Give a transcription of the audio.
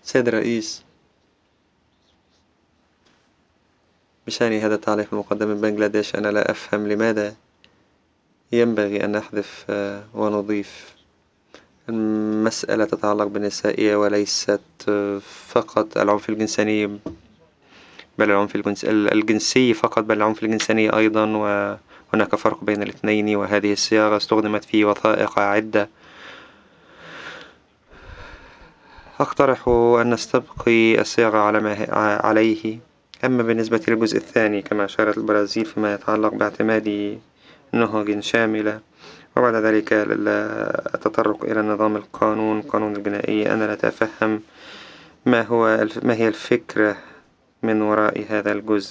سيد الرئيس، بشأن هذا التعليق المقدم من بنغلاديش، أنا لا أفهم لماذا ينبغي أن نحذف ونضيف. المسألة تتعلق بالنسائية وليست فقط العنف الجنساني، بل الجنسي فقط، بل العنف الجنساني أيضا. وهناك فرق بين الاثنين، وهذه الصياغة استخدمت في وثائق عدة. أقترح أن نستبقي الصياغة على ما عليه. أما بالنسبة للجزء الثاني كما أشارت البرازيل فيما يتعلق باعتماد نهج شاملة، وبعد ذلك التطرق إلى النظام القانون الجنائي، أنا لا أتفهم ما هي الفكرة من وراء هذا الجزء.